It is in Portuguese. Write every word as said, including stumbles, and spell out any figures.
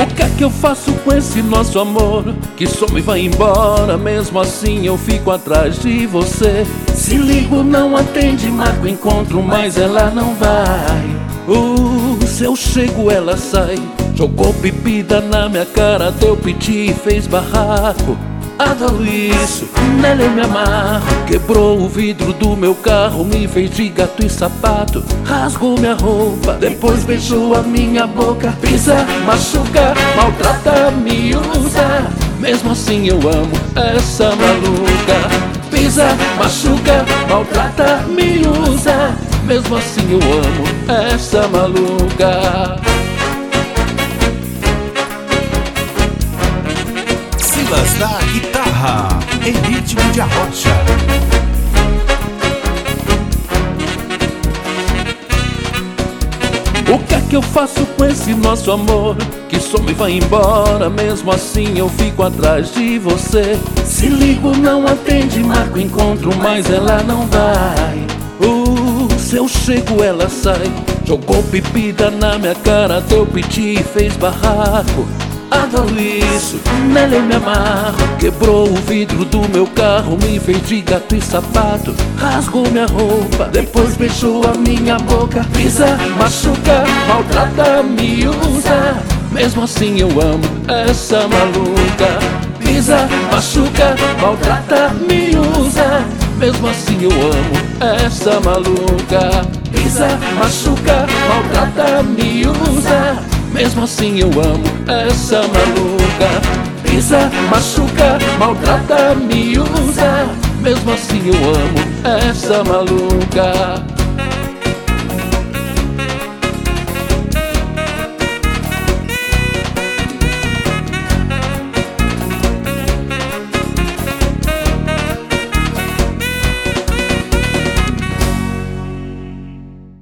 O que é que eu faço com esse nosso amor que some e vai embora? Mesmo assim eu fico atrás de você. Se ligo não atende, marco encontro, mas ela não vai. Uh, se eu chego ela sai. Jogou bebida na minha cara, deu piti e fez barraco. Adoro isso, nela eu me amarro. Quebrou o vidro do meu carro, me fez de gato e sapato. Rasgou minha roupa, depois beijou a minha boca. Pisa, machuca, maltrata, me usa. Mesmo assim eu amo essa maluca. Pisa, machuca, maltrata, me usa. Mesmo assim eu amo essa maluca. Silas da guitarra, em ritmo de arrocha. O que é que eu faço com esse nosso amor que some e vai embora? Mesmo assim eu fico atrás de você. Se ligo não atende, marco encontro, mas ela não vai. Uh, se eu chego ela sai. Jogou bebida na minha cara, deu piti e fez barraco. Adoro isso, nela eu me amarro. Quebrou o vidro do meu carro, me fez de gato e sapato. Rasgou minha roupa, depois beijou a minha boca. Pisa, machuca, maltrata, me usa. Mesmo assim eu amo essa maluca. Pisa, machuca, maltrata, me usa. Mesmo assim eu amo essa maluca. Pisa, machuca, maltrata, me usa. Mesmo assim eu amo essa maluca. Pisa, machuca, maltrata, me usa. Mesmo assim eu amo essa maluca.